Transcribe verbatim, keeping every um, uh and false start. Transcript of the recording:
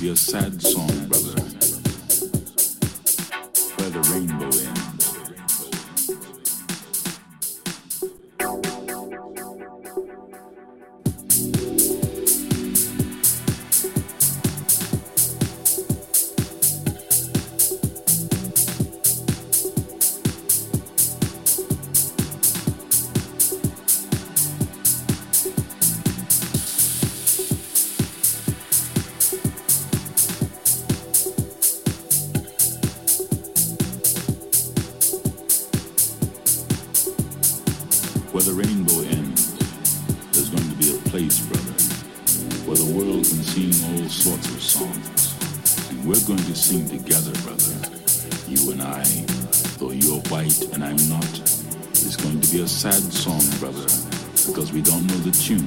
be a sad song, brother, where the rainbow ends. Where the rainbow ends, there's going to be a place, brother, where the world can sing all sorts of songs. And we're going to sing together, brother, you and I. Though you're white and I'm not, it's going to be a sad song, brother, because we don't know the tune.